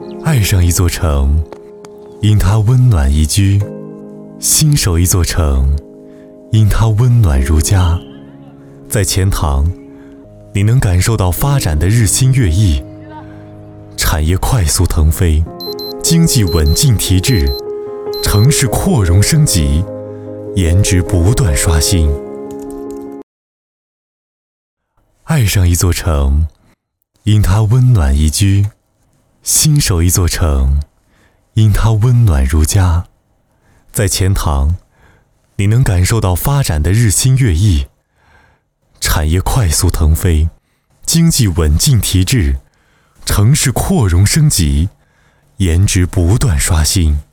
爱上一座城，因它温暖宜居；心守一座城，因它温暖如家。在钱塘，你能感受到发展的日新月异，产业快速腾飞，经济稳健提质，城市扩容升级，颜值不断刷新。爱上一座城，因它温暖宜居；心守一座城，因它温暖如家。在钱塘，你能感受到发展的日新月异，产业快速腾飞，经济稳健提质，城市扩容升级，颜值不断刷新。